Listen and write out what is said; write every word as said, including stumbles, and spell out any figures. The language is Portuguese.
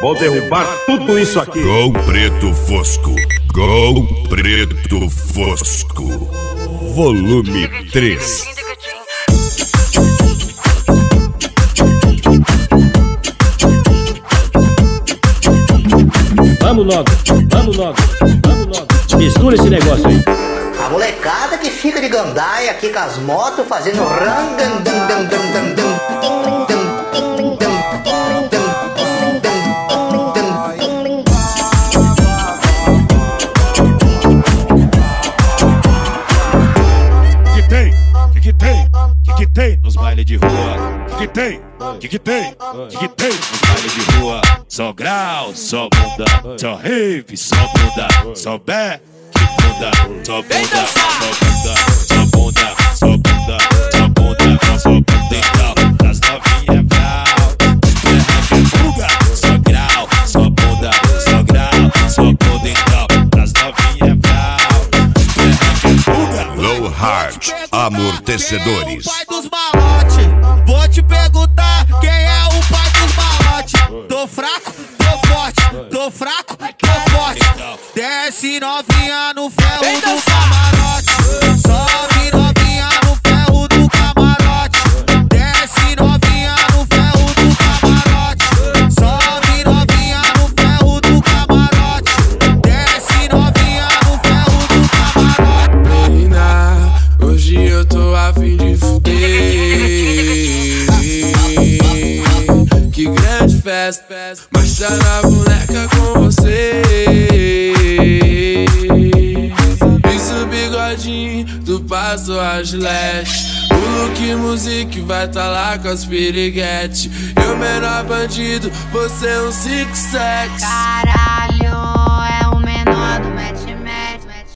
Vou derrubar tudo isso aqui. Com Preto Fosco. Com Preto Fosco. Volume três. Vamos logo, vamos logo, vamos logo. Mistura esse negócio aí. A molecada que fica de gandaia aqui com as motos fazendo rangandandandandandandam. Que tem? Que que tem? Que que tem nos bailes de rua? Que que tem? Que que tem? Que que tem nos bailes de rua? Só grau, só bunda, só rave, só bunda, só back, bunda, só bunda, só bunda, só bunda, só bunda, só bunda, só bunda, então das novinhas brau, fuga, só grau, só bunda, só grau, só bunda, então das novinhas brau, fuga. Low Hard Amortecedores. Pai dos malote, vou te perguntar quem é o pai dos malote. Tô fraco, tô forte, tô fraco, tô forte. Desce novinha no ferro do camarote. Sobe novinha no ferro do camarote. Desce novinha no ferro do camarote. Sobe novinha no ferro do camarote. Desce novinha no ferro do camarote. Menina, hoje eu tô a fim de fuder. Que grande festa, marcha na boneca com você. Isso bigodinho, tu passou a gilete. O look music vai tá lá com as piriguete. Eu menor bandido, você um cinco sete. Caralho.